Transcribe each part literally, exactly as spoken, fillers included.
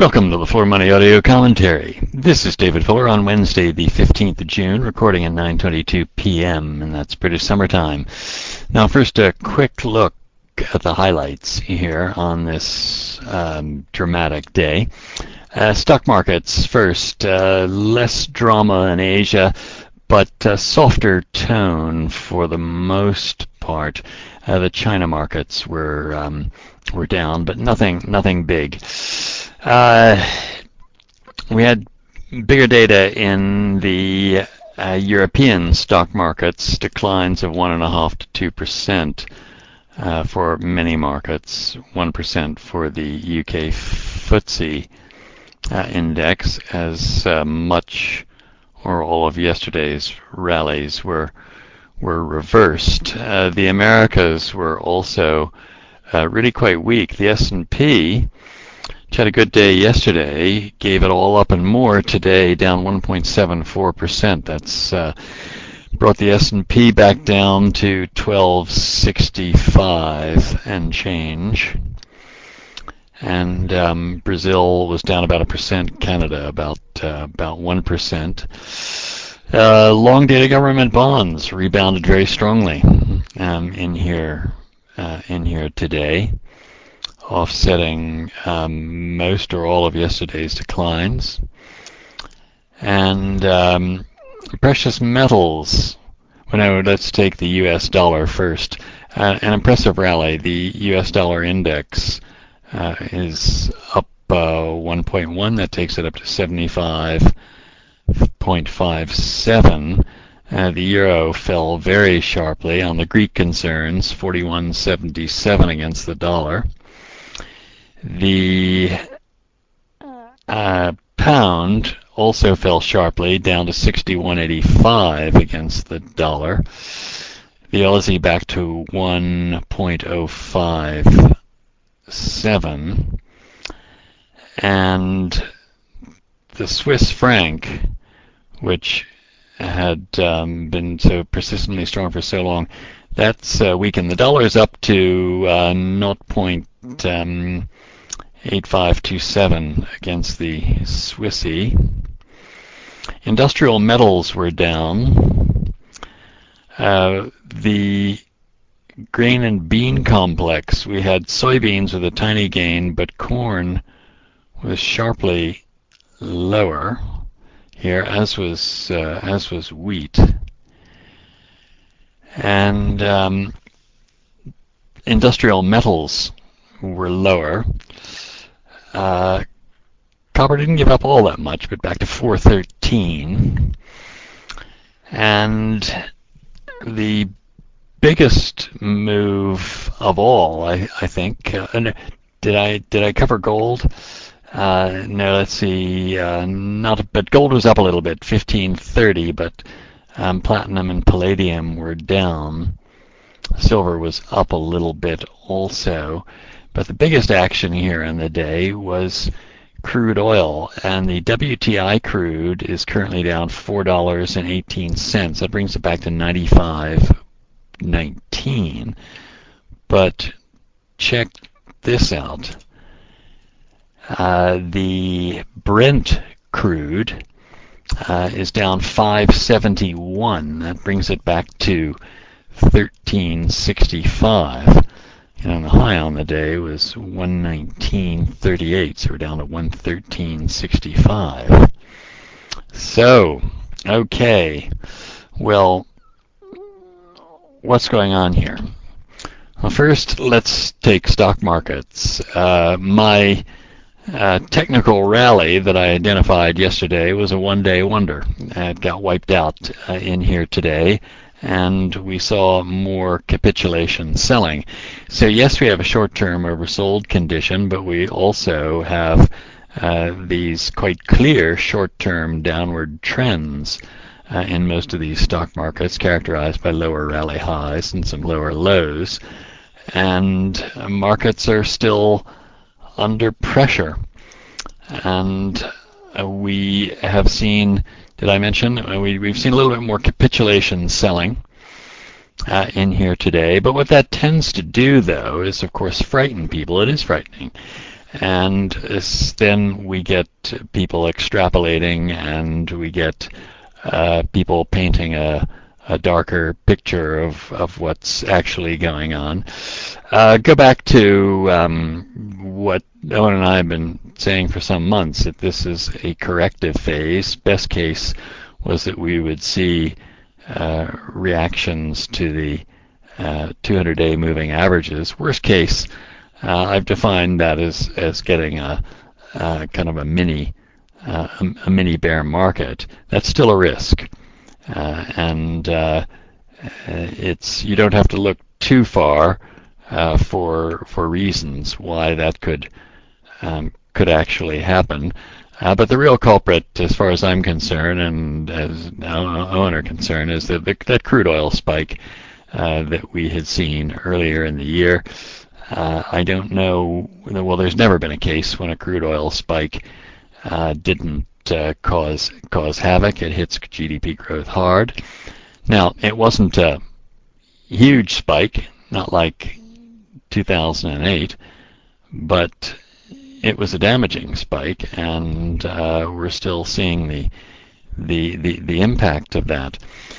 Welcome to the Floor Money Audio Commentary. This is David Fuller on Wednesday, the fifteenth of June, recording at nine twenty-two p m, and that's British summertime. Now, first, a quick look at the highlights here on this um, dramatic day. Uh, stock markets first, uh, less drama in Asia, but a softer tone for the most part. Uh, the China markets were um, were down, but nothing nothing big. Uh, we had bigger data in the uh, European stock markets, declines of one and a half to two percent uh, for many markets, one percent for the U K F T S E uh, index, as uh, much or all of yesterday's rallies were were reversed. Uh, the Americas were also uh, really quite weak. The S and P, which had a good day yesterday, gave it all up and more today, down one point seven four percent. That's uh, brought the S and P back down to twelve sixty-five and change. And um, Brazil was down about a percent. Canada about uh, about one percent. Uh, long-dated government bonds rebounded very strongly um, in here uh, in here today, offsetting um, most or all of yesterday's declines. And um, precious metals. Well, no, let's take the U S dollar first. Uh, an impressive rally. The U S dollar index uh, is up uh, one point one. That takes it up to seventy-five point five seven. Uh, the euro fell very sharply on the Greek concerns, forty-one seventy-seven against the dollar. The uh, pound also fell sharply, down to sixty-one eighty-five against the dollar. The Aussie back to one point oh five seven. And the Swiss franc, which had um, been so persistently strong for so long, that's uh, weakened. The dollar is up to uh, zero point eight five two seven against the Swissy. Industrial metals were down. Uh, the grain and bean complex, we had soybeans with a tiny gain, but corn was sharply lower here, as was uh, as was wheat. And um, industrial metals were lower. Uh, copper didn't give up all that much, but back to four thirteen. And the biggest move of all, I, I think, uh, did I did I cover gold? Uh, no, let's see. Uh, not, but gold was up a little bit, fifteen thirty. But um, platinum and palladium were down. Silver was up a little bit also. But the biggest action here in the day was crude oil, and the W T I crude is currently down four dollars and eighteen cents. That brings it back to ninety-five nineteen. But check this out. Uh, the Brent crude uh, is down five seventy-one. That brings it back to thirteen sixty-five. And the high on the day was one nineteen thirty-eight, so we're down to one thirteen sixty-five. So, okay, well, what's going on here? Well, first, let's take stock markets. Uh, my uh, technical rally that I identified yesterday was a one-day wonder. It got wiped out uh, in here today, and we saw more capitulation selling. So yes, we have a short-term oversold condition, but we also have uh, these quite clear short-term downward trends uh, in most of these stock markets, characterized by lower rally highs and some lower lows. And uh, markets are still under pressure. And uh, we have seen, did I mention, uh, we, we've seen a little bit more capitulation selling uh, in here today. But what that tends to do, though, is, of course, frighten people. It is frightening. and then we get people extrapolating, and we get uh, people painting a, a darker picture of, of what's actually going on. Uh, go back to um, what Owen and I have been saying for some months, that this is a corrective phase. Best case was that we would see uh, reactions to the uh, two hundred day moving averages. Worst case, uh, I've defined that as, as getting a, a kind of a mini uh, a, a mini bear market. That's still a risk, uh, and uh, it's you don't have to look too far uh, for for reasons why that could um, could actually happen. Uh, but the real culprit, as far as I'm concerned, and as Owen are concerned, is that that crude oil spike uh, that we had seen earlier in the year. Uh, I don't know. Well, there's never been a case when a crude oil spike uh, didn't uh, cause cause havoc. It hits G D P growth hard. Now, it wasn't a huge spike, not like two thousand eight, but it was a damaging spike, and uh, we're still seeing the, the the the impact of that.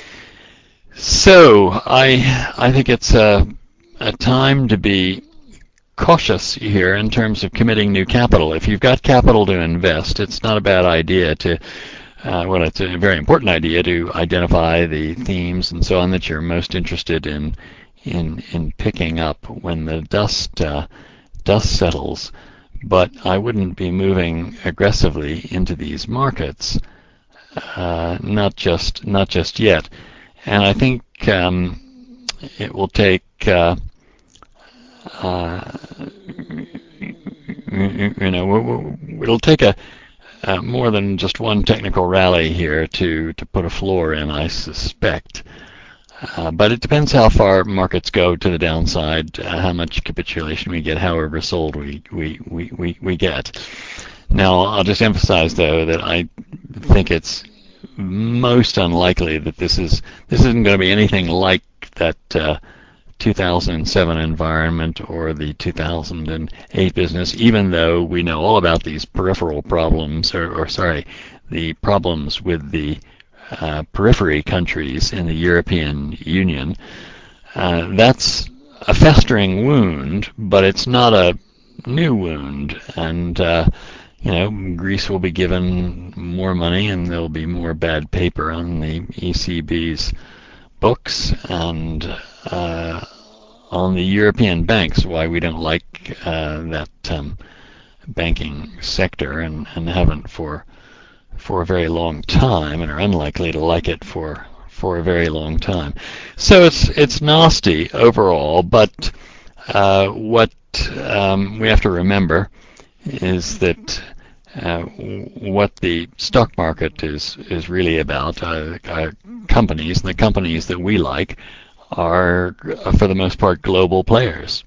So I I think it's a a time to be cautious here in terms of committing new capital. If you've got capital to invest, it's not a bad idea to uh, well, it's a very important idea to identify the themes and so on that you're most interested in in in picking up when the dust uh, dust settles. But I wouldn't be moving aggressively into these markets, uh, not just not just yet. And I think um, it will take uh, uh, you know it'll take a uh, more than just one technical rally here to to put a floor in, I suspect. Uh, but it depends how far markets go to the downside, uh, how much capitulation we get, how oversold we, we, we, we, we get. Now, I'll just emphasize, though, that I think it's most unlikely that this is this isn't going to be anything like that uh, two thousand seven environment or the two thousand eight business, even though we know all about these peripheral problems, or, or sorry, the problems with the Uh, periphery countries in the European Union. Uh, that's a festering wound, but it's not a new wound. And, uh, you know, Greece will be given more money, and there'll be more bad paper on the E C B's books, and uh, on the European banks, why we don't like uh, that um, banking sector, and, and haven't for for a very long time, and are unlikely to like it for for a very long time. So it's it's nasty overall, but uh, what um, we have to remember is that uh, what the stock market is is really about. Uh, uh, companies, and the companies that we like, are uh, for the most part global players,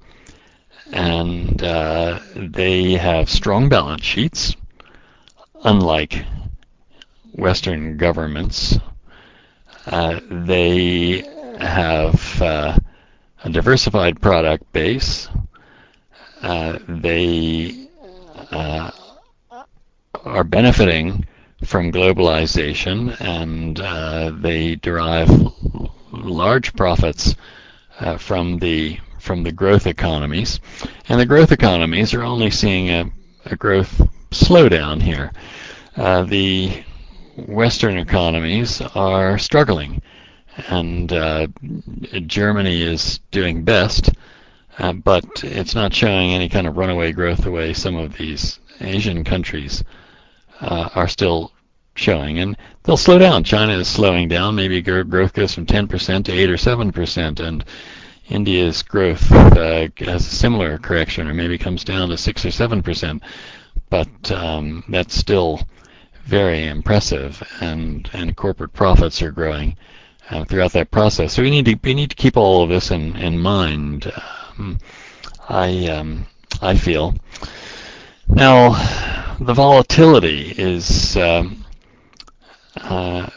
and uh, they have strong balance sheets, unlike Western governments. Uh, they have uh, a diversified product base. Uh, they uh, are benefiting from globalization, and uh, they derive large profits uh, from the from the growth economies. And the growth economies are only seeing a, a growth slowdown here. Uh, the Western economies are struggling, and uh, Germany is doing best, uh, but it's not showing any kind of runaway growth the way some of these Asian countries uh, are still showing. And they'll slow down. China is slowing down. Maybe growth goes from ten percent to eight or seven percent, and India's growth uh, has a similar correction, or maybe comes down to six or seven percent. But um, that's still very impressive, and and corporate profits are growing uh, throughout that process. So we need to we need to keep all of this in in mind. Um, I um, I feel now the volatility is um, uh,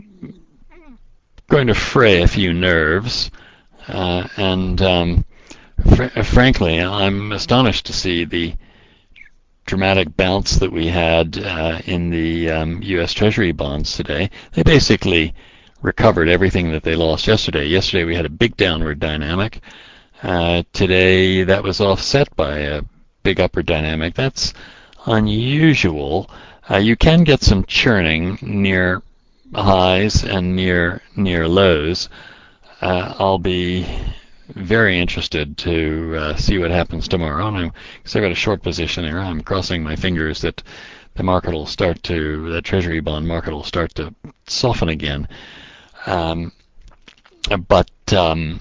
going to fray a few nerves, uh, and um, Fr- frankly, I'm astonished to see the dramatic bounce that we had uh, in the um, U S. Treasury bonds today. They basically recovered everything that they lost yesterday. Yesterday we had a big downward dynamic. Uh, today that was offset by a big upward dynamic. That's unusual. Uh, you can get some churning near highs and near near lows. Uh, I'll be very interested to uh, see what happens tomorrow. And because I've got a short position there, I'm crossing my fingers that the market will start to, the Treasury bond market will start to soften again. Um, but um,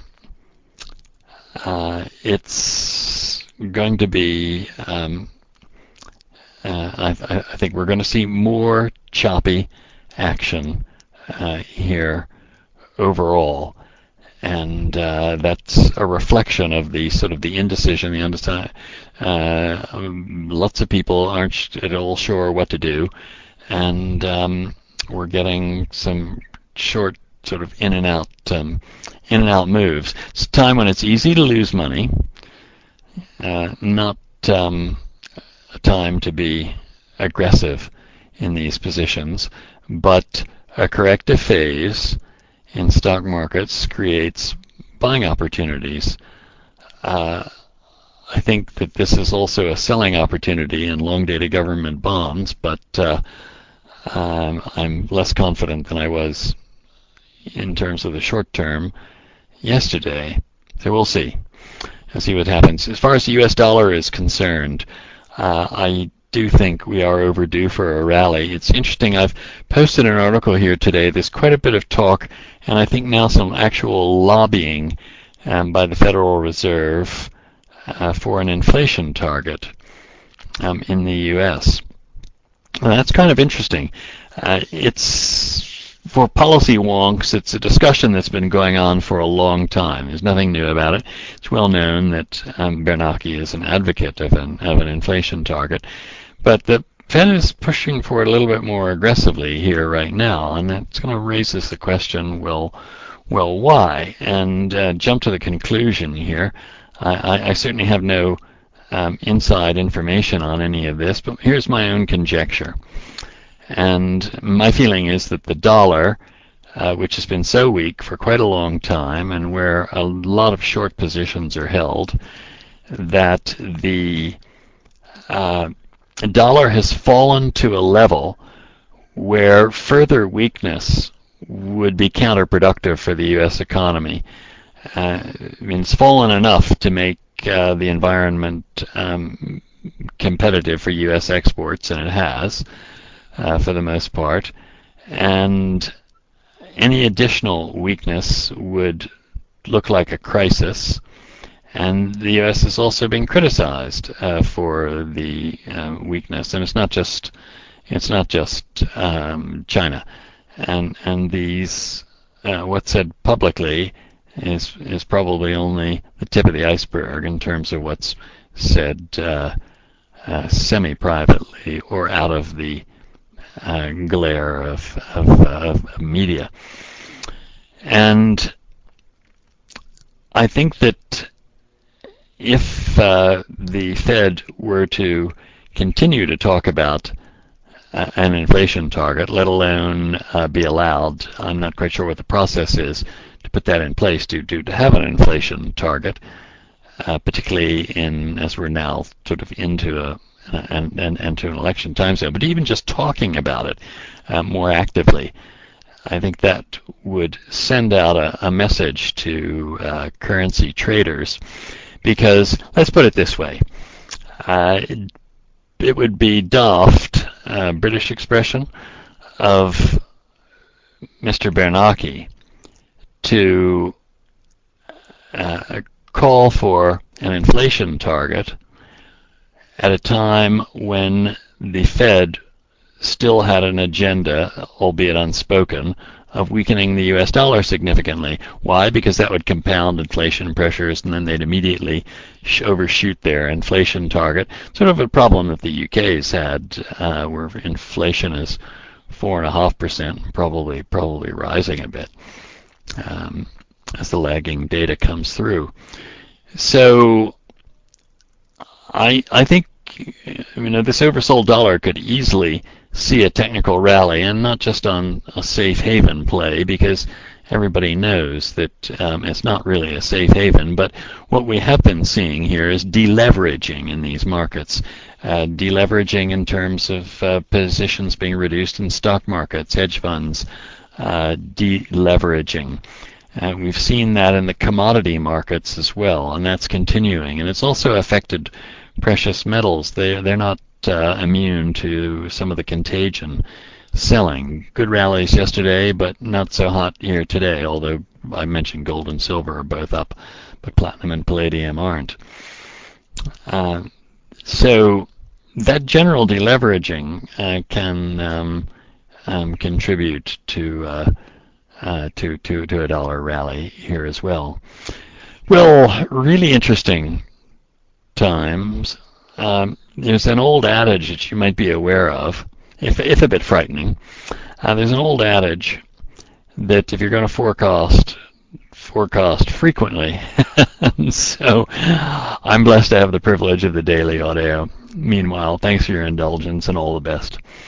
uh, it's going to be, um, uh, I, I think we're going to see more choppy action uh, here overall. And uh, that's a reflection of the sort of the indecision, the understand. Uh, um, lots of people aren't at all sure what to do, and um, we're getting some short sort of in and out, um, in and out moves. It's a time when it's easy to lose money, uh, not um, a time to be aggressive in these positions, but a corrective phase in stock markets creates buying opportunities. Uh, I think that this is also a selling opportunity in long-dated government bonds, but uh, um, I'm less confident than I was in terms of the short term yesterday. So we'll see. We'll see what happens. As far as the U S dollar is concerned, uh, I do think we are overdue for a rally. It's interesting, I've posted an article here today. There's quite a bit of talk, and I think now some actual lobbying um, by the Federal Reserve uh, for an inflation target um, in the U S. And that's kind of interesting. Uh, it's for policy wonks, it's a discussion that's been going on for a long time. There's nothing new about it. It's well known that um, Bernanke is an advocate of an, of an inflation target. But the Fed is pushing for it a little bit more aggressively here right now, and that's going to raise us the question, well, well, why? And uh, jump to the conclusion here. I, I, I certainly have no um, inside information on any of this, but here's my own conjecture. And my feeling is that the dollar, uh, which has been so weak for quite a long time, and where a lot of short positions are held, that the uh, dollar has fallen to a level where further weakness would be counterproductive for the U S economy. Uh, I mean, it's fallen enough to make uh, the environment um, competitive for U S exports, and it has, uh, for the most part. And any additional weakness would look like a crisis. And the U S is also being criticized uh, for the uh, weakness, and it's not just it's not just um, China, and and these uh, what's said publicly is is probably only the tip of the iceberg in terms of what's said uh, uh, semi-privately or out of the uh, glare of of, uh, of media. And I think that if uh, the Fed were to continue to talk about uh, an inflation target, let alone uh, be allowed, I'm not quite sure what the process is to put that in place to, to, to have an inflation target, uh, particularly in as we're now sort of into a and, and, and to an election time zone, but even just talking about it uh, more actively, I think that would send out a, a message to uh, currency traders. Because, let's put it this way, uh, it, it would be daft, uh, British expression, of Mister Bernanke to uh, call for an inflation target at a time when the Fed still had an agenda, albeit unspoken, of weakening the U S dollar significantly. Why? Because that would compound inflation pressures, and then they'd immediately overshoot their inflation target. Sort of a problem that the U K's had, uh, where inflation is four and a half percent, probably probably rising a bit um, as the lagging data comes through. So I I think you know this oversold dollar could easily see a technical rally, and not just on a safe haven play, because everybody knows that um, it's not really a safe haven. But what we have been seeing here is deleveraging in these markets, uh, deleveraging in terms of uh, positions being reduced in stock markets, hedge funds, uh, deleveraging. Uh, we've seen that in the commodity markets as well, and that's continuing. And it's also affected precious metals. They they're not uh, immune to some of the contagion selling. Good rallies yesterday, but not so hot here today. Although I mentioned gold and silver are both up, but platinum and palladium aren't. Uh, so that general deleveraging uh, can um, um, contribute to uh, uh, to, to, to a dollar rally here as well. Well, really interesting times. Um, there's an old adage that you might be aware of, if, if a bit frightening. Uh, there's an old adage that if you're going to forecast, forecast frequently. So I'm blessed to have the privilege of the daily audio. Meanwhile, thanks for your indulgence and all the best.